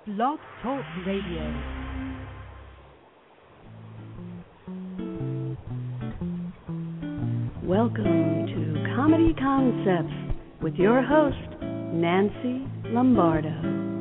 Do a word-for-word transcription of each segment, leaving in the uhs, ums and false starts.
Blog Talk Radio. Welcome to Comedy Concepts with your host, Nancy Lombardo.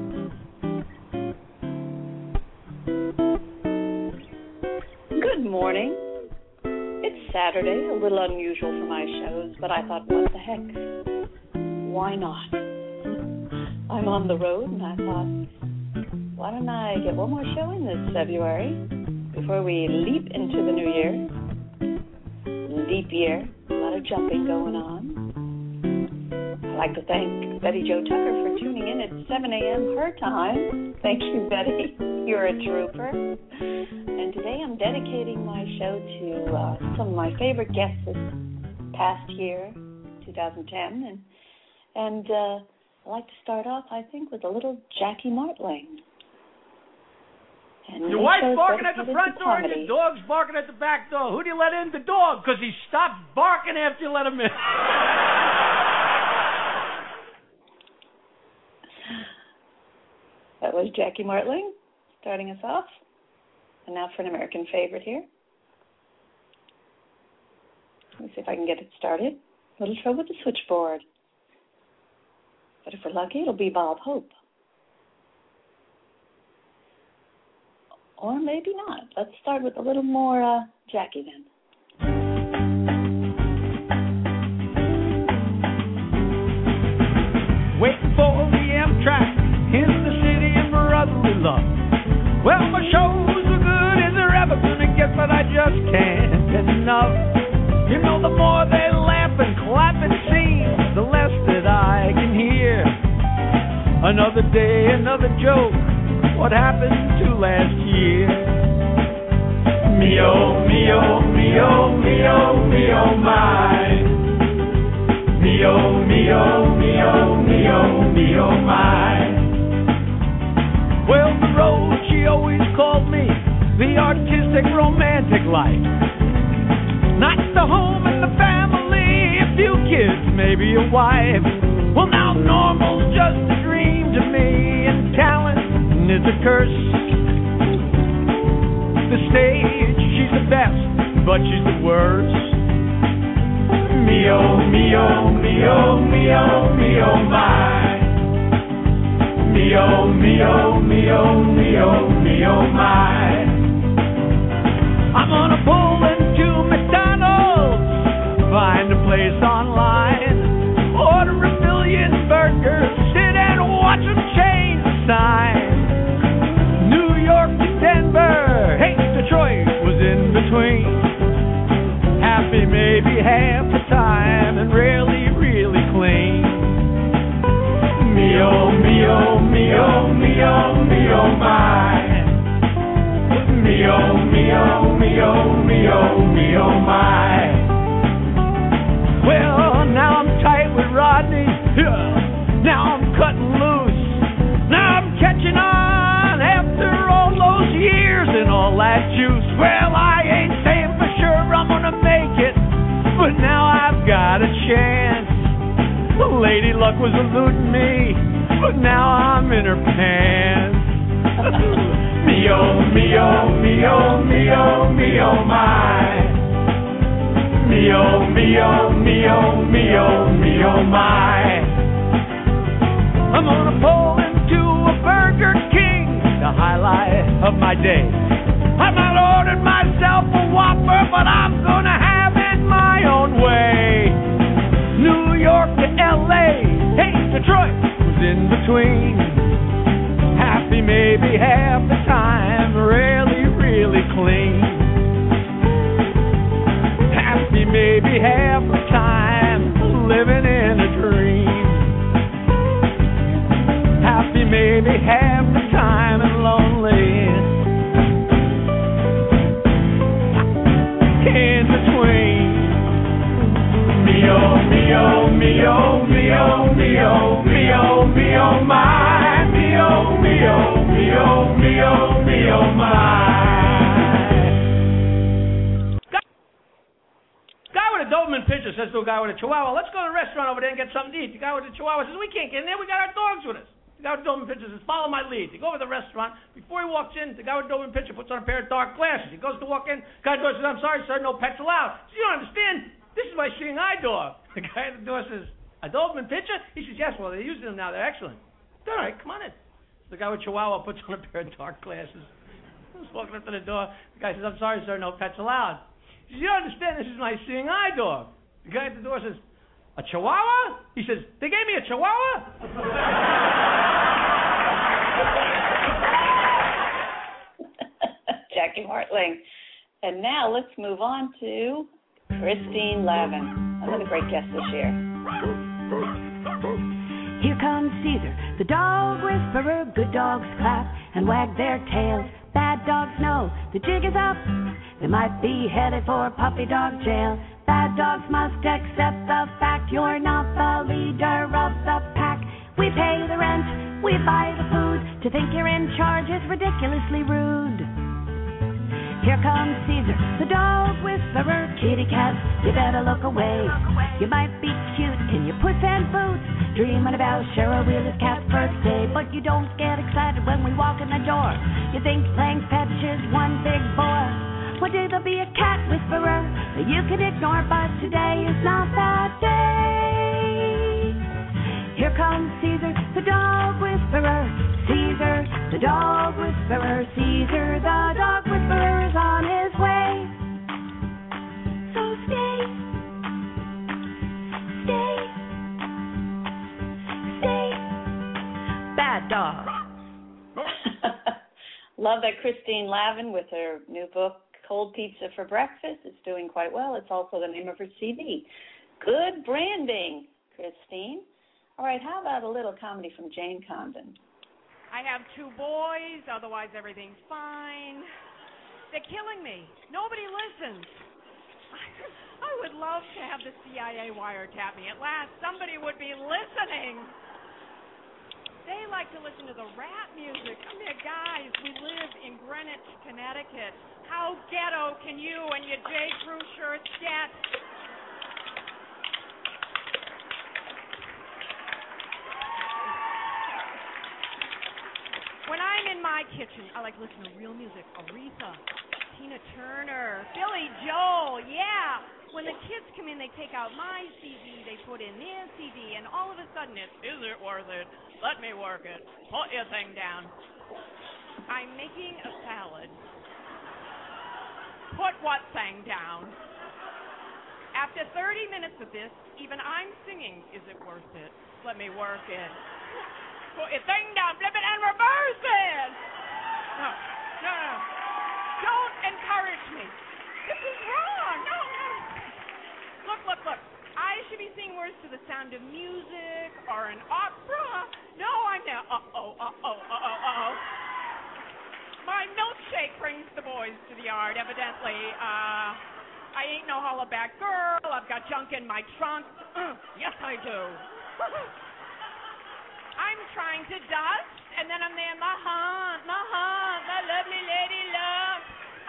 Good morning. It's Saturday, a little unusual for my shows, but I thought, what the heck? Why not? I'm on the road, and I thought, why don't I get one more show in this February before we leap into the new year? Leap year, a lot of jumping going on. I'd like to thank Betty Jo Tucker for tuning in at seven a.m. her time. Thank you, Betty. You're a trooper. And today I'm dedicating my show to uh, some of my favorite guests this past year, twenty ten. And, and uh, I'd like to start off, I think, with a little Jackie Martling. And your wife's barking at the front door and your dog's barking at the back door. Who do you let in? The dog, because he stopped barking after you let him in. That was Jackie Martling starting us off. And now for an American favorite here. Let me see if I can get it started. A little trouble with the switchboard. But if we're lucky, it'll be Bob Hope. Or maybe not. Let's start with a little more uh, Jackie then. Waiting for the Amtrak in the city of brotherly love. Well, my shows are good as they're ever gonna get, but I just can't get enough. You know, the more they laugh and clap it seems, the less that I can hear. Another day, another joke. What happened to last year? Me oh, me oh, me oh, me oh, me oh, my. Me oh, me oh, me oh, me oh, me oh, my. Well, the road, she always called me the artistic, romantic life. Not the home and the family, a few kids, maybe a wife. Well, now normal's just a dream to me, and talent is a curse. The stage, she's the best, but she's the worst. Me oh, me oh, me oh, me oh, me oh, my. Me oh, me oh, me oh, me oh, me oh, my. I'm gonna pull into McDonald's, find a place online, order a billion burgers, sit and watch them change the sign. New York to Denver, hey, Detroit was in between. Happy maybe half the time and really, really clean. Me oh, me oh, me oh, me oh, me oh, my. Me oh, me oh, me oh, me oh, me oh, my. Well, now I'm tight with Rodney. Yeah. Now I'm cutting loose. Now I'm catching on after all those years and all that juice. Well, I ain't saying for sure I'm gonna make it, but now I've got a chance. Lady Luck was eluding me, but now I'm in her pants. Me oh, me oh, me oh, me oh, me oh, my. Me oh, me oh, me oh, me oh, me oh, my. I'm gonna pull into a Burger King, the highlight of my day. I've not ordered myself a Whopper, but I'm gonna have it my own way. New York to L A, hey, Detroit was in between. Happy maybe half the time, really, really clean. Happy maybe half the time, living in a dream. Happy maybe half the time and lonely in between. Me oh, me oh, me oh, me oh, me oh, me oh, me oh, my. Me oh, me oh, me oh, me oh, me oh, my. Guy with a Doberman Pinscher says to a guy with a Chihuahua, let's go to the restaurant over there and get something to eat. The guy with the Chihuahua says, we can't get in there, we got our dogs with us. The guy with the Doberman Pinscher says, follow my lead. They go over to the restaurant. Before he walks in, the guy with the Doberman Pinscher puts on a pair of dark glasses. He goes to walk in. The guy at the door says, I'm sorry, sir, no pets allowed. So you don't understand. This is my seeing eye dog. The guy at the door says, a Doberman Pinscher? He says, yes, well, they're using them now. They're excellent. All right, come on in. So the guy with Chihuahua puts on a pair of dark glasses. He's walking up to the door. The guy says, I'm sorry, sir, no pets allowed. He says, you don't understand. This is my seeing eye dog. The guy at the door says, a Chihuahua? He says, they gave me a Chihuahua? Jackie Martling. And now let's move on to Christine Lavin, another great guest this year. Here comes Caesar, the dog whisperer. Good dogs clap and wag their tails. Bad dogs know the jig is up. They might be headed for puppy dog jail. Bad dogs must accept the fact you're not the leader of the pack. We pay the rent, we buy the food. To think you're in charge is ridiculously rude. Here comes Caesar, the dog whisperer. Kitty cats, you better look away. You might be cute in your puss and boots, dreaming about Cheryl Wheeler's cat's birthday, but you don't get excited when we walk in the door. You think playing fetch is one big bore. One day there'll be a cat whisperer that you can ignore, but today is not that day. Here comes Caesar, the dog whisperer. Caesar, the dog whisperer. Caesar, the dog whisperer is on his way. So stay, stay, stay. Bad dog. Love that Christine Lavin with her new book, Cold Pizza for Breakfast. It's doing quite well. It's also the name of her C D. Good branding, Christine. All right, how about a little comedy from Jane Condon? I have two boys, otherwise everything's fine. They're killing me. Nobody listens. I would love to have the C I A wiretap me. At last, somebody would be listening. They like to listen to the rap music. Come here, guys. We live in Greenwich, Connecticut. How ghetto can you and your J. Crew shirts get? When I'm in my kitchen, I like to listen to real music. Aretha, Tina Turner, Billy Joel, yeah. When the kids come in, they take out my C D, they put in their C D, and all of a sudden it's, is it worth it? Let me work it. Put your thing down. I'm making a salad. Put what thing down? After thirty minutes of this, even I'm singing, is it worth it? Let me work it. Put your thing down, flip it, and reverse it. No, no, no. Don't encourage me. This is wrong. No, no. Look, look, look. I should be singing words to the sound of music or an opera. No, I'm now. Uh-oh, uh-oh, uh-oh, uh-oh. My milkshake brings the boys to the yard, evidently. Uh, I ain't no hollaback girl. I've got junk in my trunk. Uh, yes, I do. I'm trying to dust, and then I'm there, my hunt, my hunt, my lovely lady love.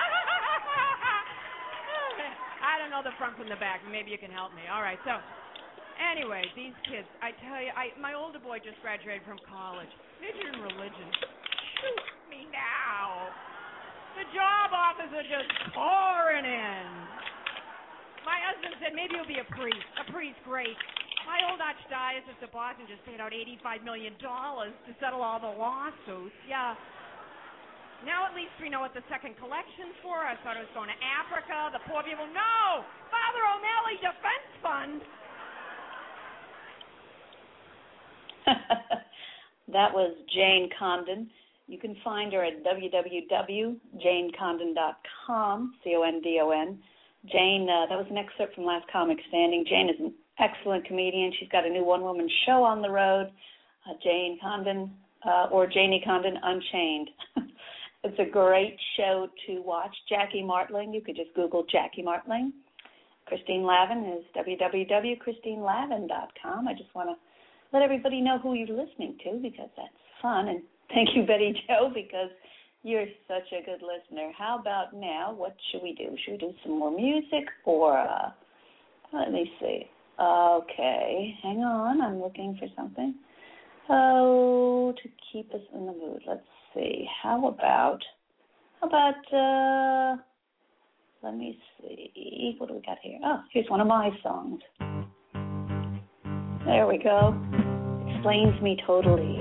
I don't know the front from the back. Maybe you can help me. All right, so anyway, these kids, I tell you, I, my older boy just graduated from college. Majored in religion. Shoot me now. The job offers are just pouring in. My husband said maybe he'll be a priest. A priest, great. My old archdiocese of Boston just paid out eighty-five million dollars to settle all the lawsuits. Yeah. Now at least we know what the second collection's for. I thought it was going to Africa. The poor people. No! Father O'Malley Defense Fund. That was Jane Condon. You can find her at w w w dot jane condon dot com, C O N D O N. Jane, uh, that was an excerpt from Last Comic Standing. Jane is an excellent comedian. She's got a new one-woman show on the road, uh, Jane Condon, uh, or Janie Condon Unchained. It's a great show to watch. Jackie Martling, you could just Google Jackie Martling. Christine Lavin is w w w dot christine lavin dot com. I just want to let everybody know who you're listening to because that's fun. And thank you, Betty Jo, because you're such a good listener. How about now? What should we do? Should we do some more music or, uh, let me see. Okay, hang on. I'm looking for something. Oh, to keep us in the mood, let's see. How about, how about, uh, let me see. What do we got here? Oh, here's one of my songs. There we go. Explains me totally.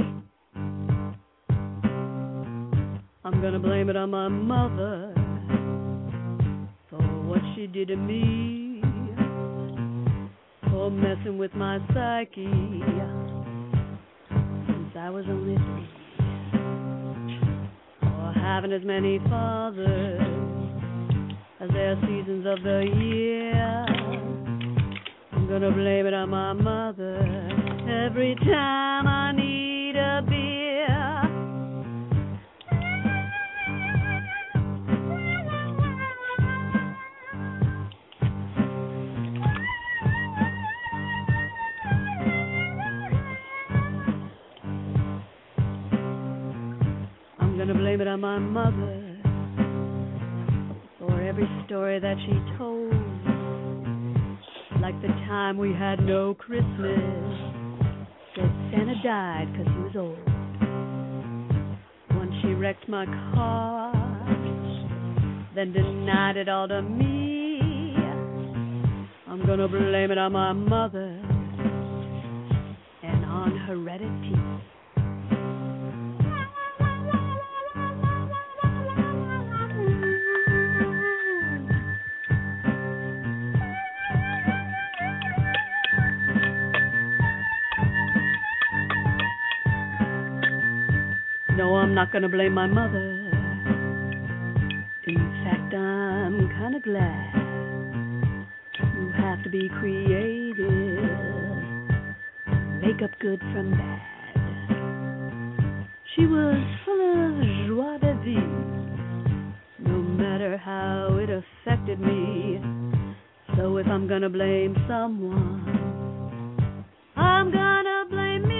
I'm gonna blame it on my mother for what she did to me, for messing with my psyche since I was only three, for having as many fathers as there are seasons of the year. I'm gonna blame it on my mother every time I need a beer. I'm gonna blame it on my mother for every story that she told, like the time we had no Christmas, said Santa died because he was old. Once she wrecked my car, then denied it all to me. I'm gonna blame it on my mother and on heredity. No, I'm not gonna blame my mother. In fact, I'm kinda glad. You have to be creative, make up good from bad. She was full of joie de vivre, no matter how it affected me. So if I'm gonna blame someone, I'm gonna blame me.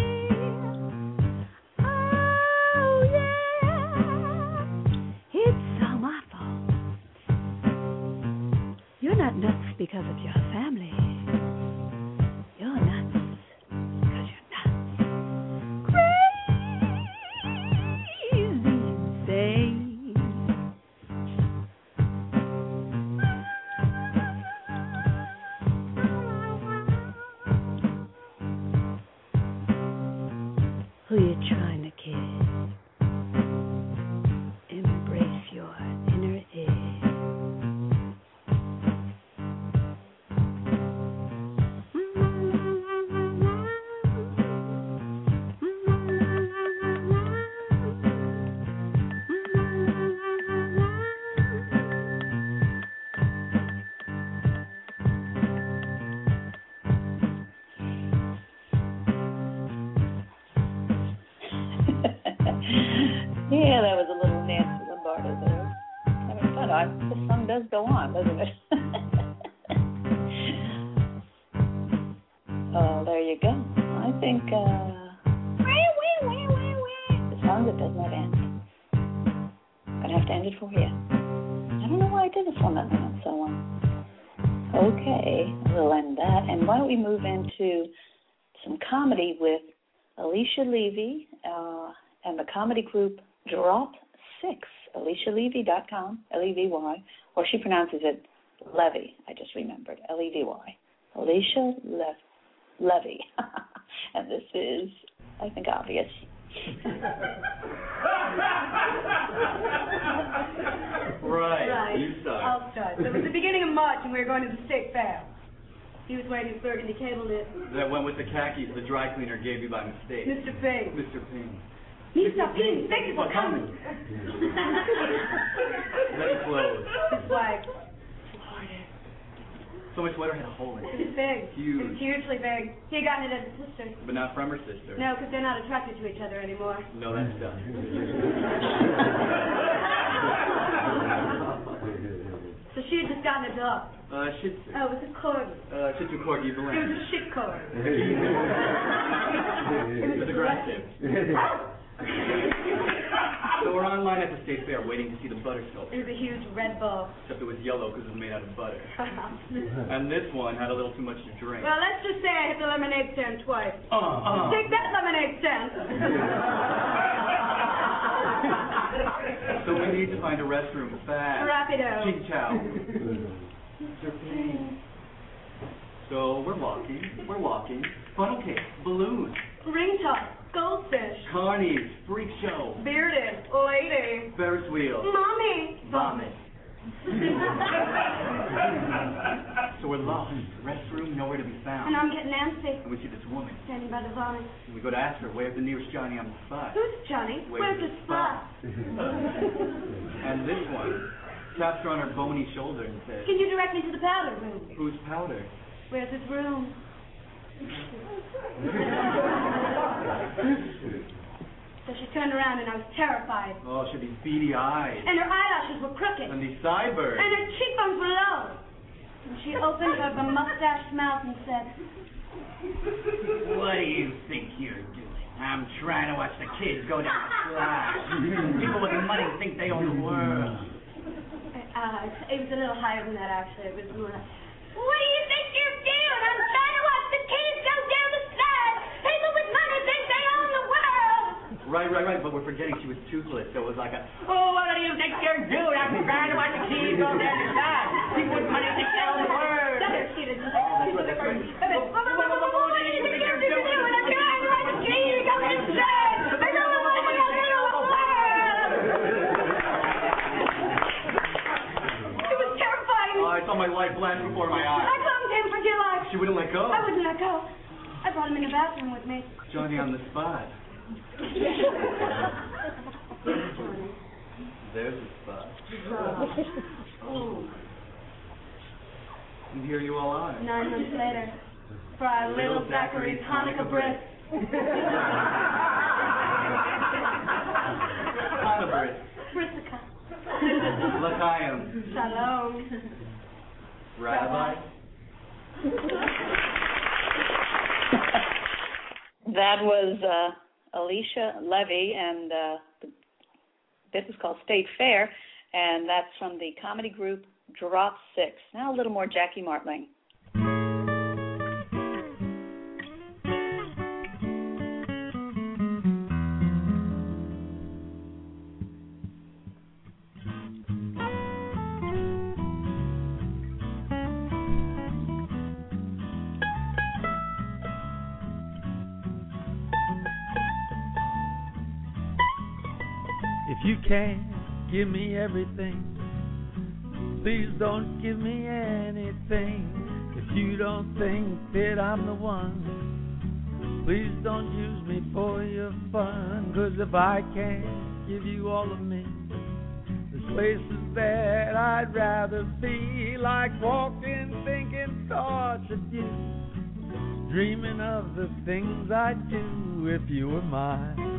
You're not nuts because of your family. You're nuts because you're nuts. Crazy insane. Who you trying to kid? Embrace your inner id. Yeah, that was a little Nancy Lombardo there. Having fun. I, the song does go on, doesn't it? Oh, there you go. I think, uh, the song that does not end. I'm going to have to end it for you. I don't know why I did this one that minute so long. Okay, we'll end that. And why don't we move into some comedy with Alicia Levy uh, and the comedy group Drop Six, alicia levy dot com, L E V Y, or she pronounces it Levy. I just remembered, L E V Y. Alicia Le- Levy. And this is, I think, obvious. Right. Right. You start. I'll start. So it was the beginning of March, and we were going to the state fair. He was waiting for Burgundy Cable Knit. That went with the khakis the dry cleaner gave you by mistake. Mister Payne. Mister Payne. Mister Payne, thank you for coming. Many clothes. His wife. So my sweater had a hole in it. It's big. Huge. It's hugely big. He had gotten it as a sister. But not from her sister. No, because they're not attracted to each other anymore. No, that's done. So she had just gotten a dog. Uh, Shih Tzu. Oh, it was a corgi. Uh, Shih Tzu Corgi It was Valente. a shit corgi. It was aggressive. So we're online at the State Fair waiting to see the butter It sculpture. was a huge red bull. Except it was yellow because it was made out of butter. And this one had a little too much to drink. Well, let's just say I hit the lemonade stand twice. Uh, uh. Take that, lemonade stand. So we need to find a restroom fast. Rapido. Ching chow. Serpentine. So we're walking, we're walking. Funnel cake, balloons, Ring top, goldfish, carnies, freak show, bearded, lady, Ferris wheel, mommy, vomit. So we're lost. Restroom, nowhere to be found. And I'm getting antsy, And we see this woman. standing by the vomit. And we go to ask her, where's the nearest Johnny on the spot? Who's Johnny? Where's Where's the the spot? And this one taps her on her bony shoulder and says, Can you direct me to the powder room? who's powder? Where's his room? So she turned around and I was terrified. Oh, she had these beady eyes. And her eyelashes were crooked. And these sideburns. And her cheekbones were low. And she opened her mustached mouth and said, What do you think you're doing? I'm trying to watch the kids go down the slide. People with money think they own the world. uh, it was a little higher than that, actually. It was more like, what do you think you're doing? I'm trying to watch the kids go down the slide. People with money think they own the world. Right, right, right, but we're forgetting she was toothless, so it was like a, Oh, what do you think you're doing? I'm trying to watch the kids go down the slide. People with money think they own the world. That's her, she did. that's right, that's right. What do you think you're doing? I'm trying to watch the kids go down the slide. People with money think they own the world. It was terrifying. oh, I saw my life flash before my I eyes. clung to him for dear life. She wouldn't let go. I wouldn't let go. I brought him in the bathroom with me. Johnny on the spot. There's the spot. Oh. And here you all are. Nine months later, for our little Zachary's Hanukkah bris. Hanukkah bris. Brisika. L'chaim. Shalom. Rabbi. That was uh, Alicia Levy, and uh, the bit was called State Fair, and that's from the comedy group Drop Six. Now a little more Jackie Martling. If you can't give me everything, please don't give me anything. If you don't think that I'm the one, please don't use me for your fun. 'Cause if I can't give you all of me, there's places that I'd rather be, like walking, thinking thoughts of you, dreaming of the things I'd do if you were mine.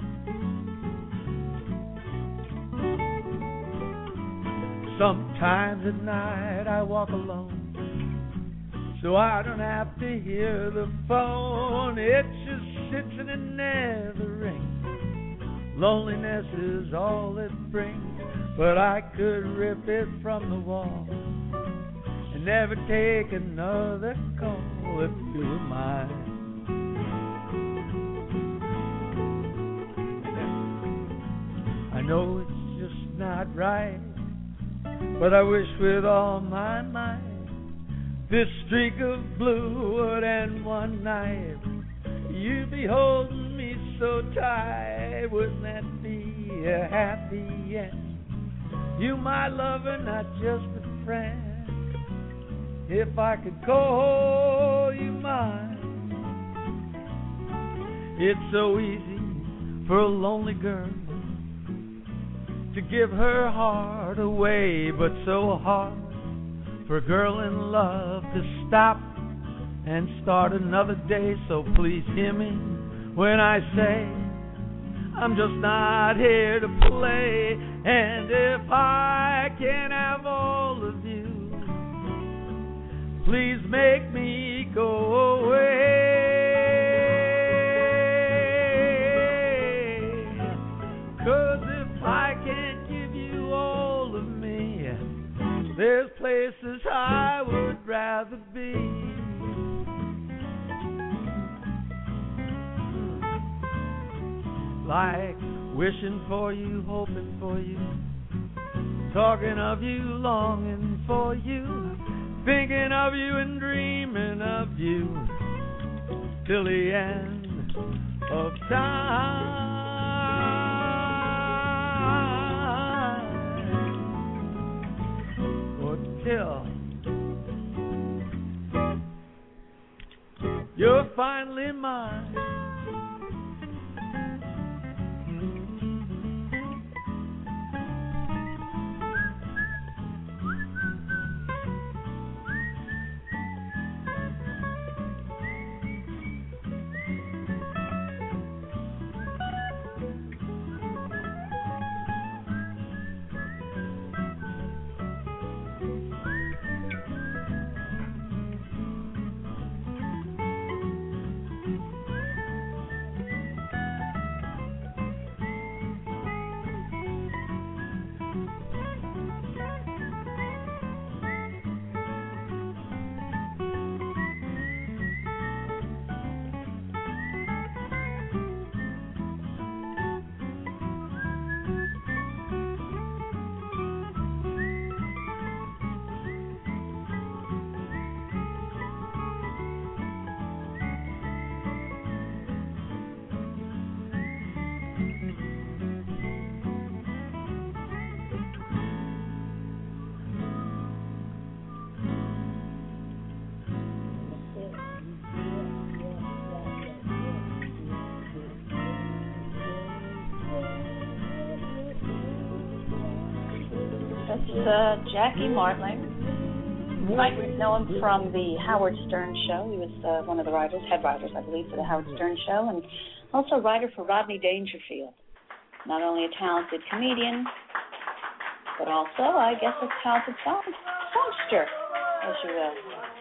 Sometimes at night I walk alone, so I don't have to hear the phone. It just sits and it never rings. Loneliness is all it brings, but I could rip it from the wall and never take another call if you were mine. I know it's just not right, but I wish with all my might this streak of blue would end one night. You'd be holding me so tight. Wouldn't that be a happy end? You my lover, not just a friend. If I could call you mine. It's so easy for a lonely girl to give her heart away, but so hard for a girl in love to stop and start another day. So please hear me when I say I'm just not here to play. And if I can have all of you, please make me go away. 'Cause if I There's places I would rather be. Like wishing for you, hoping for you, talking of you, longing for you, thinking of you and dreaming of you till the end of time. Or till you're finally mine. Uh, Jackie Martling. You might know him from the Howard Stern Show. He was uh, one of the writers, head writers, I believe, for the Howard Stern Show, and also a writer for Rodney Dangerfield. Not only a talented comedian, but also, I guess, a talented song, songster, as you will.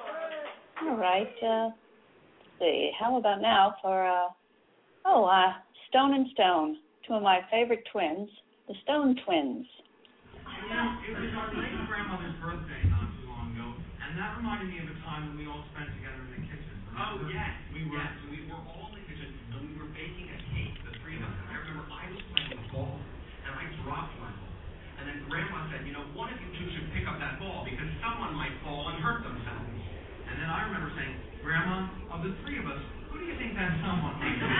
All right. Uh, let's see. How about now for, uh, oh, uh, Stone and Stone, two of my favorite twins, the Stone Twins. It was our late grandmother's birthday not too long ago, and that reminded me of a time when we all spent together in the kitchen. Remember? Oh, yes. We were, yes. We were all in the kitchen, and we were baking a cake, the three of us. And I remember I was playing a ball, and I dropped my ball. And then Grandma said, you know, one of you two should pick up that ball, because someone might fall and hurt themselves. And then I remember saying, Grandma, of the three of us, who do you think that someone might be?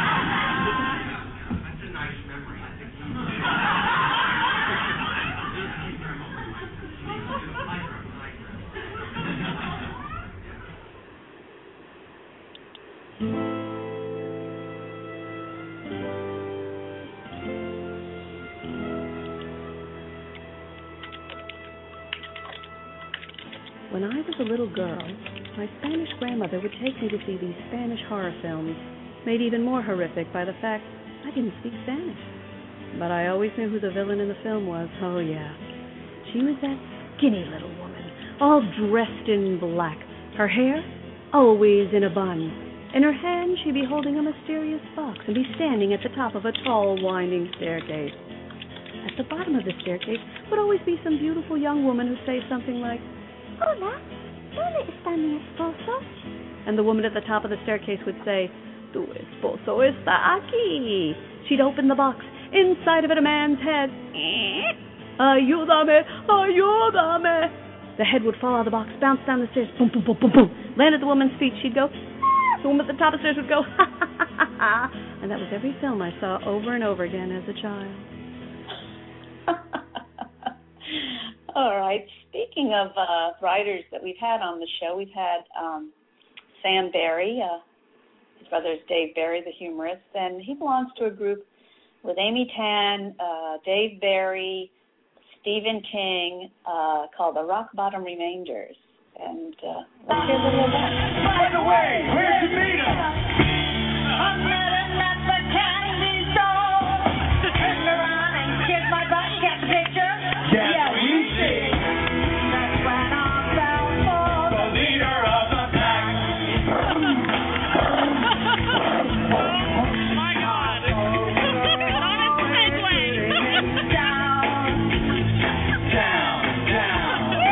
Yeah, that's a nice memory, I think. When I was a little girl, my Spanish grandmother would take me to see these Spanish horror films, made even more horrific by the fact I didn't speak Spanish. But I always knew who the villain in the film was. Oh, yeah. She was that skinny little woman, all dressed in black. Her hair, always in a bun. In her hand, she'd be holding a mysterious box and be standing at the top of a tall, winding staircase. At the bottom of the staircase would always be some beautiful young woman who'd say something like, Hola, ¿dónde está mi esposo? And the woman at the top of the staircase would say, Tu esposo está aquí. She'd open the box. Inside of it, a man's head. Ayúdame, ayúdame. The head would fall out of the box, bounce down the stairs, boom, boom, boom, boom, boom. Land at the woman's feet. She'd go, ah. The woman at the top of the stairs would go, ha, ha, ha, ha, ha. And that was every film I saw over and over again as a child. All right. Speaking of uh, writers that we've had on the show, we've had um, Sam Barry. Uh, his brother is Dave Barry, the humorist, and he belongs to a group with Amy Tan, uh, Dave Barry, Stephen King, uh, called the Rock Bottom Remainders. And uh, let's hear a little of that. By the way, where'd you meet him? I met him at the candy store. Turned around and kissed my butt. Get the picture? Yes, yeah, we see. That's when I fell for the leader of the pack. my God. On its Segway. Down. Down, down.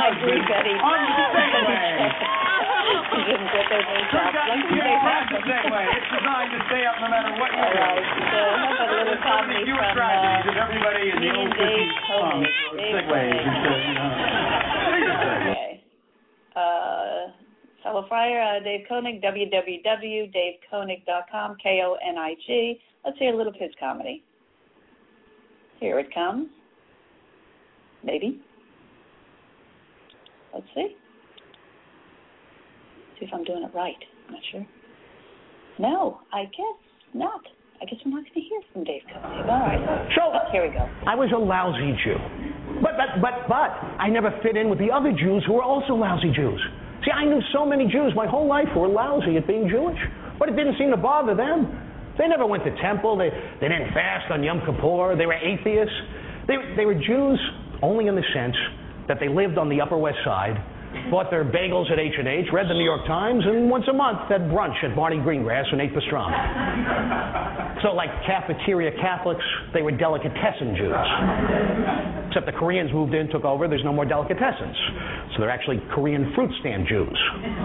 I agree, Betty. On the Segway. You didn't get those names Turns out. out you Luckily can't they ride the have them. Segway. It's designed to stay up no matter what you All do. right, so how about a little comedy You from were tragedies uh, of everybody in me the and old Dave fifties songs. Koenig. Dave Segways. Koenig. It's, uh, you know. Okay. Uh, fellow Friar, uh, Dave Koenig, w w w dot dave koenig dot com, K O N I G. Let's hear a little of his comedy. Here it comes. Maybe. Let's see. See if I'm doing it right. I'm not sure. No, I guess not. I guess we're not going to hear from Dave Koenig. All right. So, oh, here we go. I was a lousy Jew. But, but, but, but, I never fit in with the other Jews who were also lousy Jews. See, I knew so many Jews my whole life who were lousy at being Jewish. But it didn't seem to bother them. They never went to temple. They, they didn't fast on Yom Kippur. They were atheists. They, they were Jews only in the sense that they lived on the Upper West Side, bought their bagels at H and H, read the New York Times, and once a month had brunch at Barney Greengrass and ate pastrami. So like cafeteria Catholics, they were delicatessen Jews. Except the Koreans moved in, took over, there's no more delicatessens. So they're actually Korean fruit stand Jews.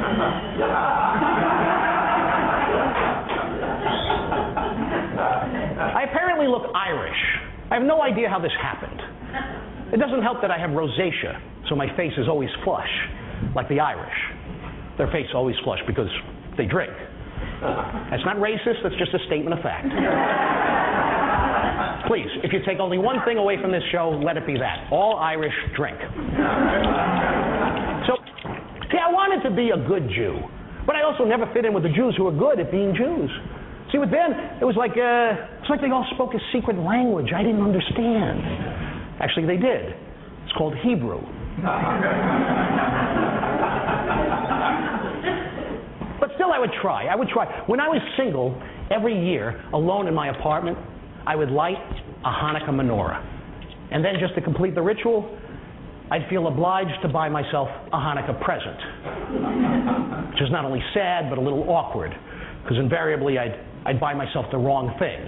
I apparently look Irish. I have no idea how this happened. It doesn't help that I have rosacea, so my face is always flush, like the Irish. Their face is always flush because they drink. That's not racist, that's just a statement of fact. Please, if you take only one thing away from this show, let it be that. All Irish drink. So, see, I wanted to be a good Jew, but I also never fit in with the Jews who were good at being Jews. See, with them, it was like uh, it's like they all spoke a secret language I didn't understand. Actually, they did. It's called Hebrew. But still, I would try. I would try. When I was single, every year, alone in my apartment, I would light a Hanukkah menorah. And then, just to complete the ritual, I'd feel obliged to buy myself a Hanukkah present. Which is not only sad, but a little awkward. Because invariably, I'd, I'd buy myself the wrong thing.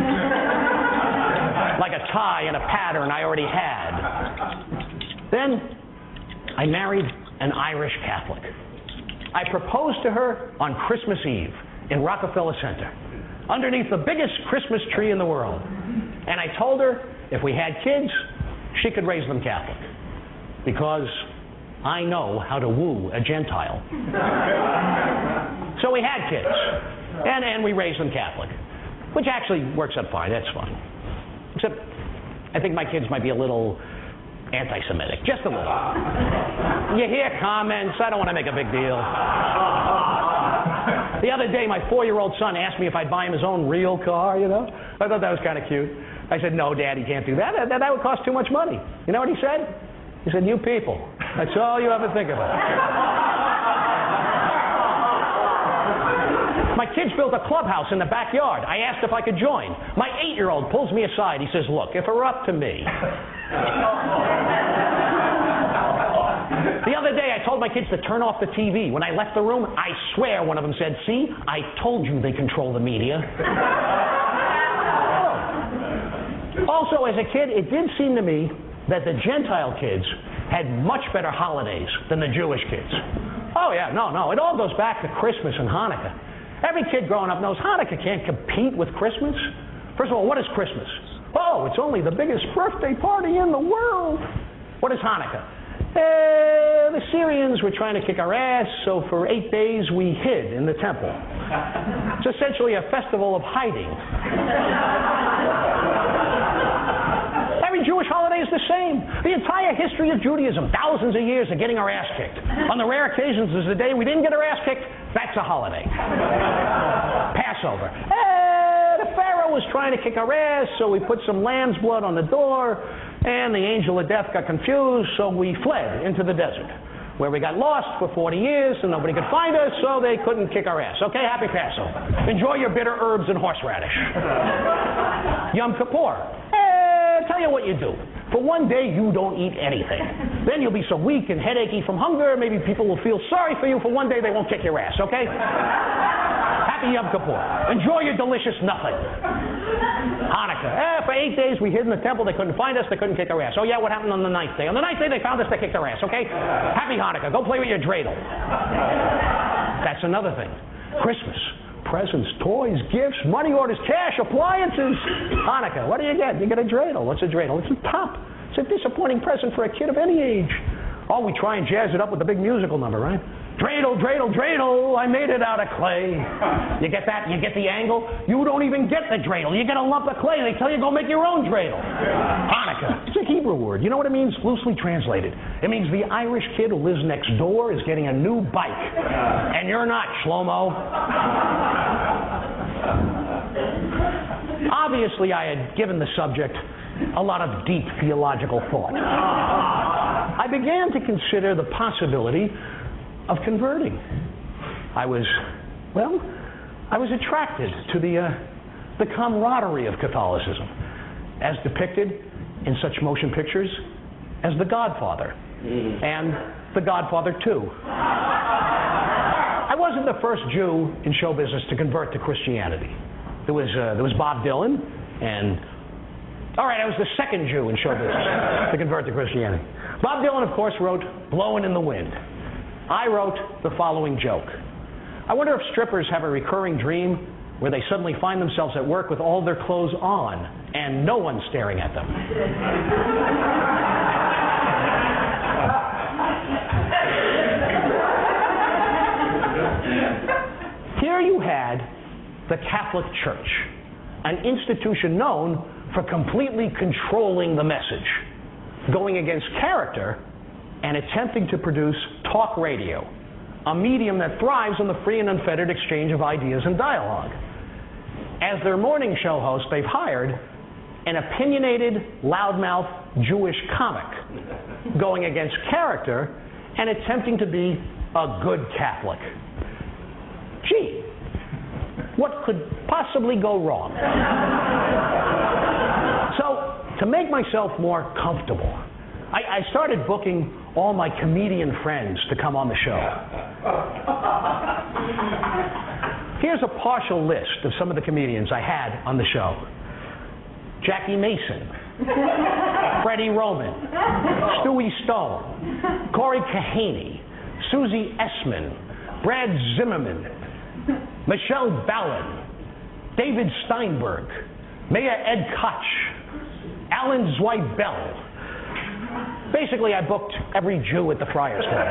Like a tie and a pattern I already had. Then, I married an Irish Catholic. I proposed to her on Christmas Eve in Rockefeller Center, underneath the biggest Christmas tree in the world. And I told her if we had kids, she could raise them Catholic. Because I know how to woo a Gentile. So we had kids. And, and we raised them Catholic. Which actually works out fine, that's fine. Except, I think my kids might be a little anti-Semitic, just a little. You hear comments, I don't want to make a big deal. The other day, my four-year-old son asked me if I'd buy him his own real car, you know? I thought that was kind of cute. I said, no, Dad, you can't do that. That, that would cost too much money. You know what he said? He said, you people. That's all you ever think about. My kids built a clubhouse in the backyard. I asked if I could join. My eight-year-old pulls me aside. He says, look, if it were up to me. The other day, I told my kids to turn off the T V. When I left the room, I swear one of them said, see, I told you they control the media. Also, as a kid, it did seem to me that the Gentile kids had much better holidays than the Jewish kids. Oh, yeah, no, no. It all goes back to Christmas and Hanukkah. Every kid growing up knows Hanukkah can't compete with Christmas. First of all, what is Christmas? Oh, it's only the biggest birthday party in the world. What is Hanukkah? Uh, the Syrians were trying to kick our ass, so for eight days we hid in the temple. It's essentially a festival of hiding. Every Jewish holiday is the same. The entire history of Judaism, thousands of years of getting our ass kicked. On the rare occasions, there's the day we didn't get our ass kicked, that's a holiday. Passover. Eh, the Pharaoh was trying to kick our ass, so we put some lamb's blood on the door, and the angel of death got confused, so we fled into the desert, where we got lost for forty years, and nobody could find us, so they couldn't kick our ass. Okay, happy Passover. Enjoy your bitter herbs and horseradish. Yom Kippur. Eh, tell you what you do. For one day, you don't eat anything. Then you'll be so weak and headachy from hunger, maybe people will feel sorry for you. For one day, they won't kick your ass, okay? Happy Yom Kippur. Enjoy your delicious nothing. Hanukkah. Eh, for eight days we hid in the temple. They couldn't find us. They couldn't kick our ass. Oh, yeah, what happened on the ninth day? On the ninth day they found us. They kicked our ass, okay? Happy Hanukkah. Go play with your dreidel. That's another thing. Christmas. Presents, toys, gifts, money orders, cash, appliances. Hanukkah. What do you get? You get a dreidel. What's a dreidel? It's a top. It's a disappointing present for a kid of any age. Oh, we try and jazz it up with a big musical number, right? Dreidel, dreidel, dreidel, I made it out of clay. You get that? You get the angle? You don't even get the dreidel. You get a lump of clay. They tell you go make your own dreidel. Hanukkah. It's a Hebrew word. You know what it means? Loosely translated. It means the Irish kid who lives next door is getting a new bike. And you're not, Shlomo. Obviously, I had given the subject a lot of deep theological thought. I began to consider the possibility of converting. I was, well, I was attracted to the, uh, the camaraderie of Catholicism, as depicted in such motion pictures as The Godfather and The Godfather two. I wasn't the first Jew in show business to convert to Christianity. There was, uh, there was Bob Dylan, and all right, I was the second Jew in show business to convert to Christianity. Bob Dylan, of course, wrote "Blowin' in the Wind." I wrote the following joke. I wonder if strippers have a recurring dream where they suddenly find themselves at work with all their clothes on and no one staring at them. Here you had the Catholic Church, an institution known for completely controlling the message, going against character and attempting to produce talk radio, a medium that thrives on the free and unfettered exchange of ideas and dialogue. As their morning show host, they've hired an opinionated, loudmouth Jewish comic, going against character and attempting to be a good Catholic. Gee, what could possibly go wrong? So, to make myself more comfortable, I, I started booking all my comedian friends to come on the show. Here's a partial list of some of the comedians I had on the show. Jackie Mason, Freddie Roman, Stewie Stone, Corey Kahaney, Susie Essman, Brad Zimmerman, Michelle Ballard, David Steinberg, Mayor Ed Koch, Alan Zweibel. Basically, I booked every Jew at the Friars Club.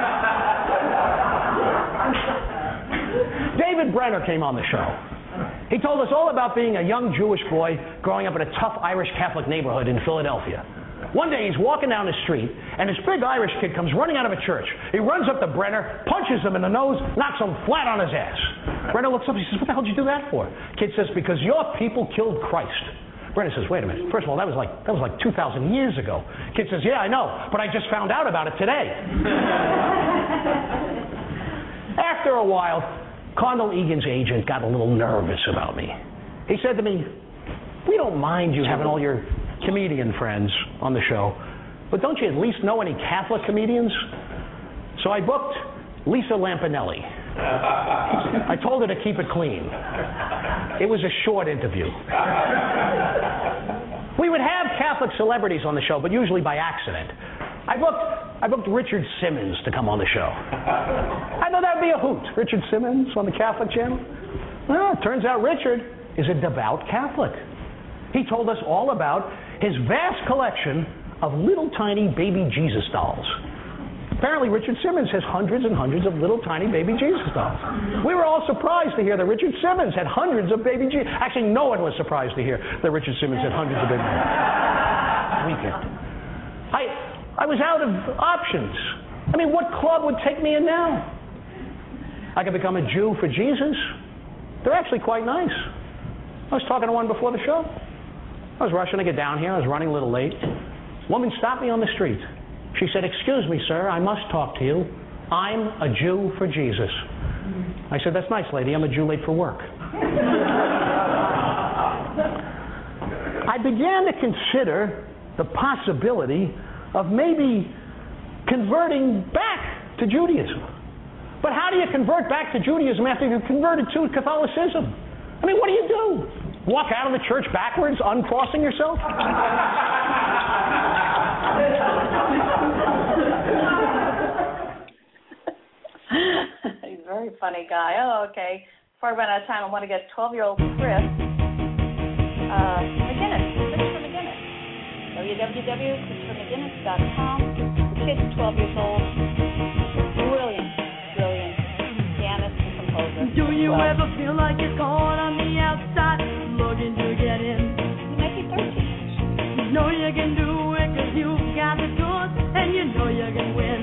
David Brenner came on the show. He told us all about being a young Jewish boy growing up in a tough Irish Catholic neighborhood in Philadelphia. One day he's walking down the street, and this big Irish kid comes running out of a church. He runs up to Brenner, punches him in the nose, knocks him flat on his ass. Brenner looks up and he says, "What the hell did you do that for?" Kid says, "Because your people killed Christ." Brenner says, "Wait a minute. First of all, that was like that was like two thousand years ago." Kid says, "Yeah, I know, but I just found out about it today." After a while, Cardinal Egan's agent got a little nervous about me. He said to me, "We don't mind you having all your comedian friends on the show, but don't you at least know any Catholic comedians?" So I booked Lisa Lampanelli. I told her to keep it clean. It was a short interview. We would have Catholic celebrities on the show, but usually by accident. I booked I booked Richard Simmons to come on the show. I thought that would be a hoot. Richard Simmons on the Catholic channel. Well, it turns out Richard is a devout Catholic. He told us all about his vast collection of little tiny baby Jesus dolls. Apparently, Richard Simmons has hundreds and hundreds of little tiny baby Jesus dolls. We were all surprised to hear that Richard Simmons had hundreds of baby Jesus. Actually, no one was surprised to hear that Richard Simmons had hundreds of baby Jesus. Weekend. I, I was out of options. I mean, what club would take me in now? I could become a Jew for Jesus. They're actually quite nice. I was talking to one before the show. I was rushing to get down here. I was running a little late. A woman stopped me on the street. She said, "Excuse me, sir, I must talk to you. I'm a Jew for Jesus." I said, "That's nice, lady. I'm a Jew late for work." I began to consider the possibility of maybe converting back to Judaism. But how do you convert back to Judaism after you've converted to Catholicism? I mean, what do you do? Walk out of the church backwards, uncrossing yourself? He's a very funny guy. Oh, okay. Before I run out of time, I want to get twelve-year-old Chris uh, McGinnis. Christopher McGinnis. w w w dot christopher mcginnis dot com. The kid's twelve years old. Brilliant, brilliant pianist and composer. Do you well, ever feel like you're caught on the outside, looking to get in? You might be thirteen. You know you can do it because you've got the tools, and you know you can win.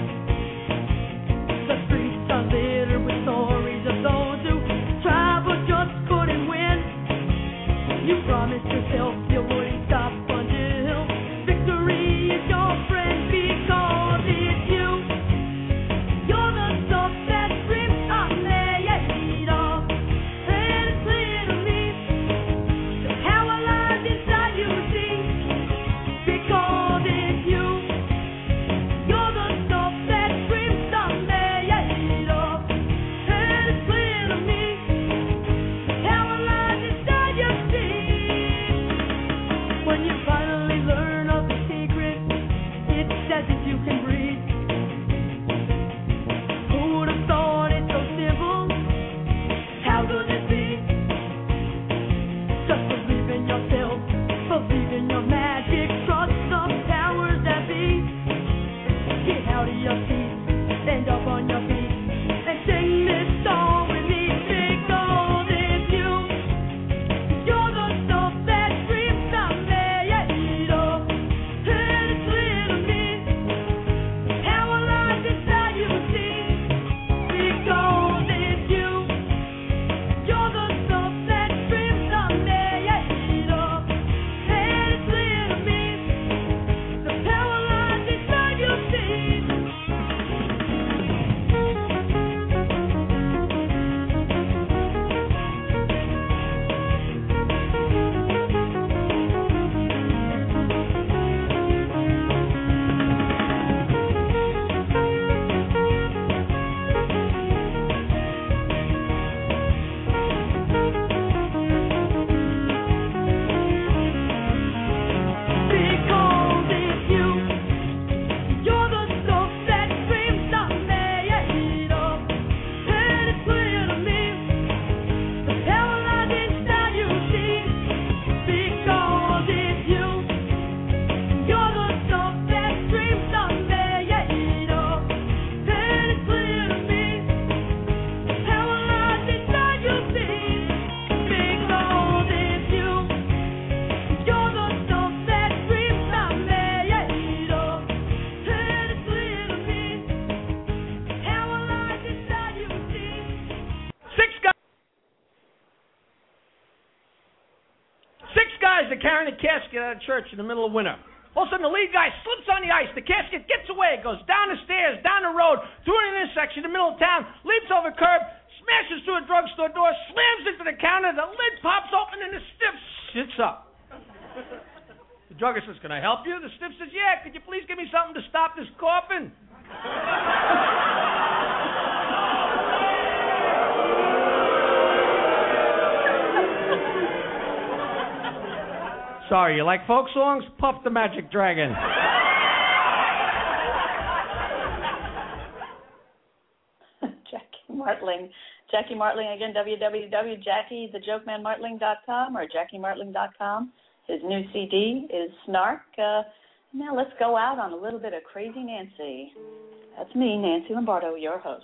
The streets are littered with stories of those who tried but just couldn't win. You promised yourself you wouldn't stop until victory is your friend, because it's you. You're the stuff that dreams are made of, and it's clear to me the power lies inside you, see, because it's you. You're the stuff that dreams are made of, and it's clear to me the power lies inside you, see. When you finally learn of the secret, it's as if you can breathe. Who would have thought it's so simple? How could it be? Just believe in yourself, believe in your magic, trust the powers that be. Get out of your seat, stand up on your feet, and sing this song with me, because it's you. You're the stuff that dreams are made of, and it's clear to me the power lies inside you, see, because it's you. You're the stuff that dreams are made of, and it's clear to me the power lies inside you, see. Because it's you. You're the stuff that dreams are made of, and it's clear to me the power lies inside you, see, because it's you. You're the stuff that dreams are made of, and it's clear to me the power lies inside you, see, because it's you. You're the stuff that dreams are made of, and it's clear to me the power lies inside you, see. Six guys. Six guys are carrying a casket out of church in the middle of winter. All of a sudden, the lead guy slips on the ice. The casket gets away, goes down the stairs, down the road, through an intersection in the middle of town, leaps over a curb, smashes through a drugstore door, slams into the counter. The lid pops open, and the stiff sits up. The druggist says, "Can I help you?" The stiff says, "Yeah. Could you please give me something to stop this coughing?" Sorry, you like folk songs? Puff the Magic Dragon. Jackie Martling. Jackie Martling, again, w w w dot jackie the joke man martling dot com or jackie martling dot com. His new C D is Snark. Uh, now let's go out on a little bit of Crazy Nancy. That's me, Nancy Lombardo, your host.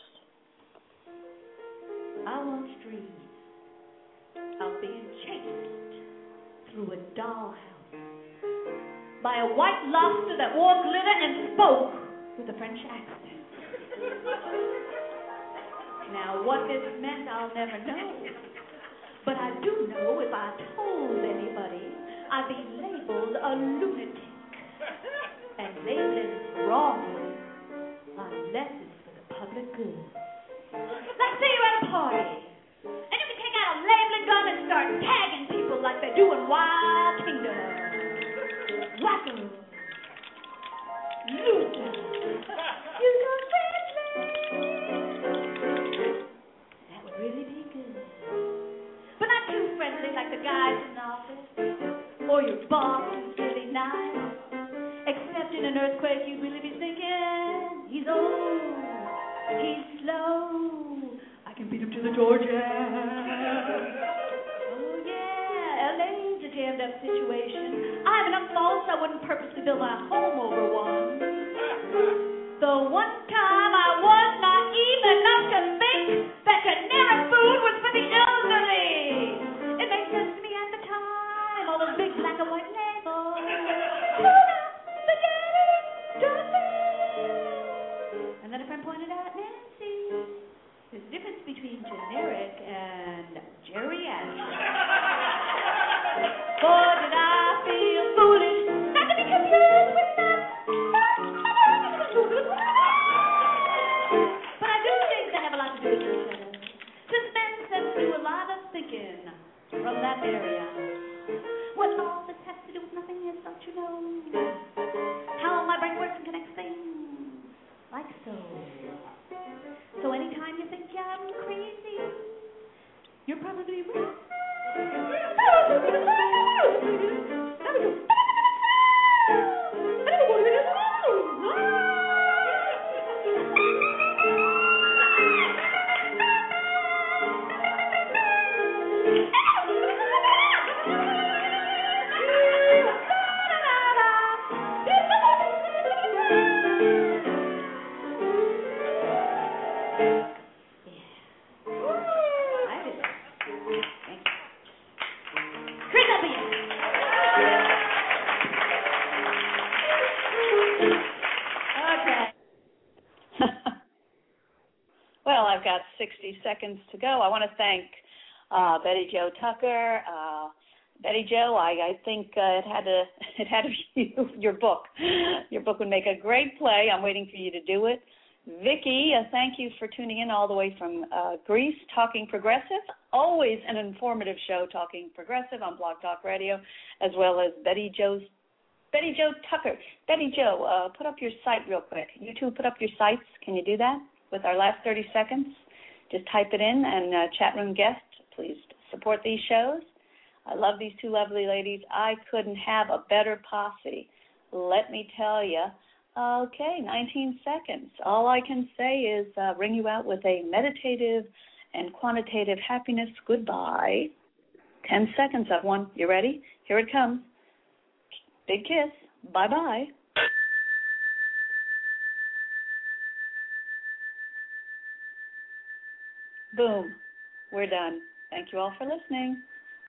I once dreamed of being chased through a dollhouse by a white lobster that wore glitter and spoke with a French accent. Now, what this meant, I'll never know. But I do know if I told anybody, I'd be labeled a lunatic. And labeling wrongly unless it's for the public good. Let's say you're at a party, and you can take out a labeling gun and start tagging people like they do in Wild Kingdom. Wacko. Loser. You're so friendly. That would really be good. But not too friendly like the guys an earthquake, you'd really be thinking, he's old, he's slow, I can beat him to the Georgia. Oh yeah, L A's a jammed up situation. I have enough faults I wouldn't purposely build my home over one. The one time I was naive enough to think that generic food was for the elderly. It made sense to me at the time, all those big black and white labels. Tuna, spaghetti, dressing. And then a friend pointed out, Nancy, there's a difference between generic and geriatric. Boy, did I feel foolish not to be confused with that. But I do think they have a lot to do with each other. Suspense has to do a lot of thinking from that area. What all this has to do with nothing is, don't you know? How my brain works and connects things like so. So anytime you think I'm crazy, you're probably right. Well, I've got sixty seconds to go. I want to thank uh, Betty Jo Tucker. Uh, Betty Jo, I, I think uh, it had to it had to be your book. Your book would make a great play. I'm waiting for you to do it. Vicki, uh, thank you for tuning in all the way from uh, Greece, Talking Progressive. Always an informative show, Talking Progressive on Blog Talk Radio, as well as Betty Jo's Betty Jo Tucker. Betty Jo, uh, put up your site real quick. You two put up your sites. Can you do that with our last thirty seconds? Just type it in, and uh, chat room guests, please support these shows. I love these two lovely ladies. I couldn't have a better posse. Let me tell you. Okay, nineteen seconds. All I can say is uh, ring you out with a meditative and quantitative happiness goodbye. Ten seconds of one. You ready? Here it comes. Big kiss. Bye-bye. Boom. We're done. Thank you all for listening.